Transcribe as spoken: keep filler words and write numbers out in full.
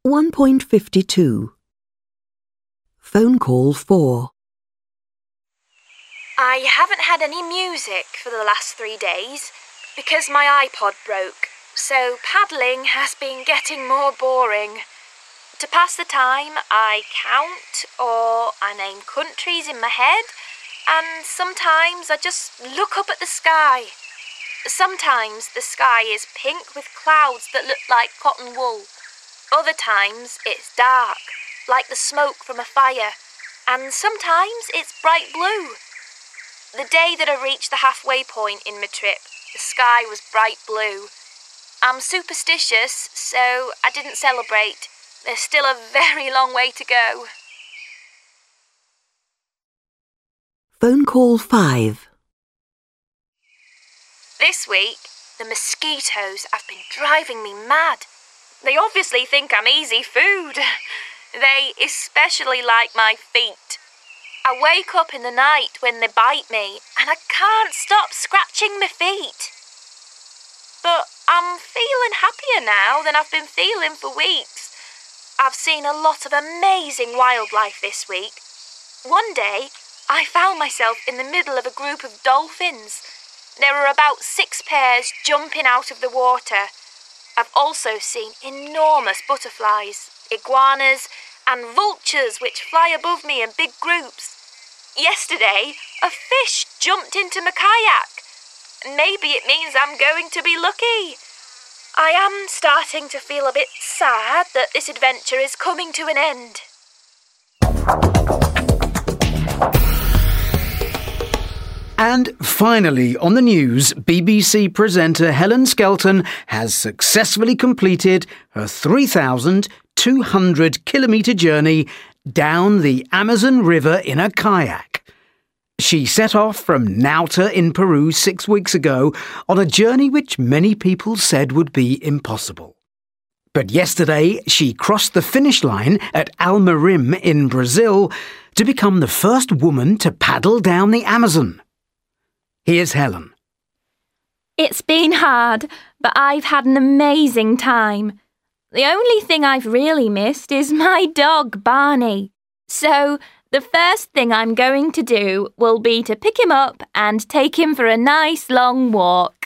one point five two. Phone call four. I haven't had any music for the last three days because my iPod broke, so paddling has been getting more boring. To pass the time, I count or I name countries in my head, and sometimes I just look up at the sky. Sometimes the sky is pink with clouds that look like cotton wool. Other times it's dark, like the smoke from a fire, and sometimes it's bright blue. The day that I reached the halfway point in my trip, the sky was bright blue. I'm superstitious, so I didn't celebrate. There's still a very long way to go. Phone call five. This week, the mosquitoes have been driving me mad. They obviously think I'm easy food. They especially like my feet. I wake up in the night when they bite me and I can't stop scratching my feet. But I'm feeling happier now than I've been feeling for weeks. I've seen a lot of amazing wildlife this week. One day, I found myself in the middle of a group of dolphins. There were about six pairs jumping out of the water. I've also seen enormous butterflies, iguanas, and vultures which fly above me in big groups. Yesterday, a fish jumped into my kayak. Maybe it means I'm going to be lucky. I am starting to feel a bit sad that this adventure is coming to an end. And finally, on the news, B B C presenter Helen Skelton has successfully completed her three thousand two hundred kilometre journey down the Amazon River in a kayak. She set off from Nauta in Peru six weeks ago on a journey which many people said would be impossible. But yesterday, she crossed the finish line at Almarim in Brazil to become the first woman to paddle down the Amazon. Here's Helen. It's been hard, but I've had an amazing time. The only thing I've really missed is my dog, Barney. So, the first thing I'm going to do will be to pick him up and take him for a nice long walk.